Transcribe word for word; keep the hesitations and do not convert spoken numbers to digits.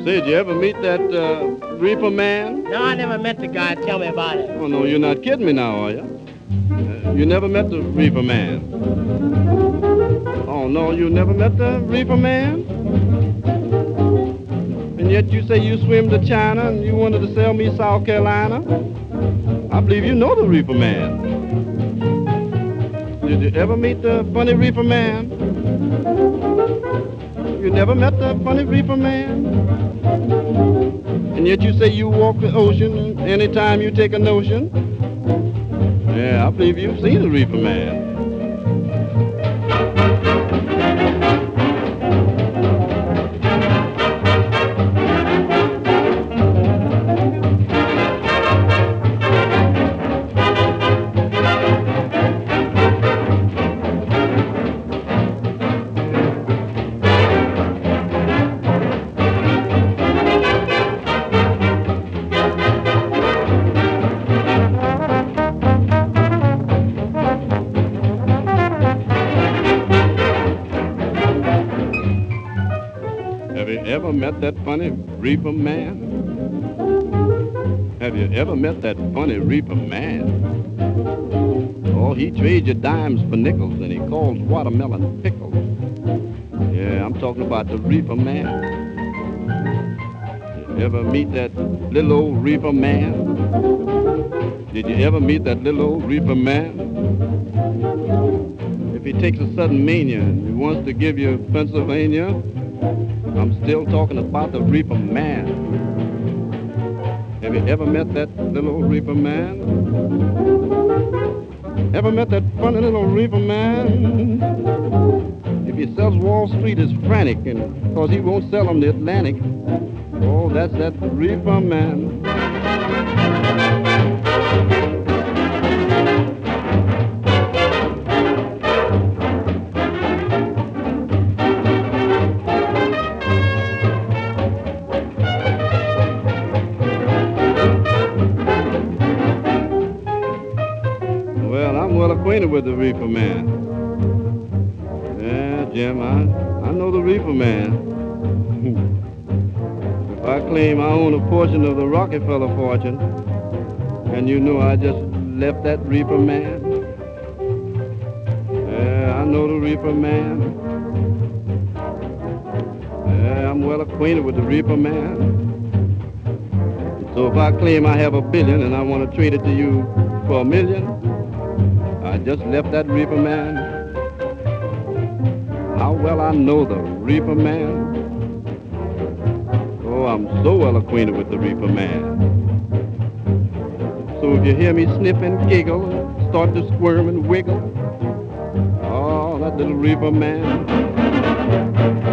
Say, did you ever meet that uh, reefer man? No, I never met the guy. Tell me about it. Oh, no, you're not kidding me now, are you? Uh, you never met the reefer man? Oh, no, you never met the reefer man? And yet you say you swim to China and you wanted to sell me South Carolina? I believe you know the reefer man. Did you ever meet the funny reefer man? You never met the funny reefer man? And yet you say you walk the ocean anytime you take a notion? Yeah, I believe you've seen the reefer man. Have you ever met that funny reefer man? Have you ever met that funny reefer man? Oh, he trades your dimes for nickels and he calls watermelon pickles. Yeah, I'm talking about the reefer man. You ever meet that little old reefer man? Did you ever meet that little old reefer man? If he takes a sudden mania and he wants to give you Pennsylvania, I'm still talking about the reefer man. Have you ever met that little old reefer man? Ever met that funny little reefer man? If he sells Wall Street, is frantic, and because he won't sell him the Atlantic. Oh, that's that reefer man. Well, I'm well acquainted with the reefer man. Yeah, Jim, I, I know the reefer man. If I claim I own a portion of the Rockefeller fortune, and you know I just left that reefer man. Yeah, I know the reefer man. Yeah, I'm well acquainted with the reefer man. So if I claim I have a billion and I want to trade it to you for a million, I just left that reefer man. How well I know the reefer man. Oh, I'm so well acquainted with the reefer man. So if you hear me sniff and giggle, start to squirm and wiggle, oh, that little reefer man.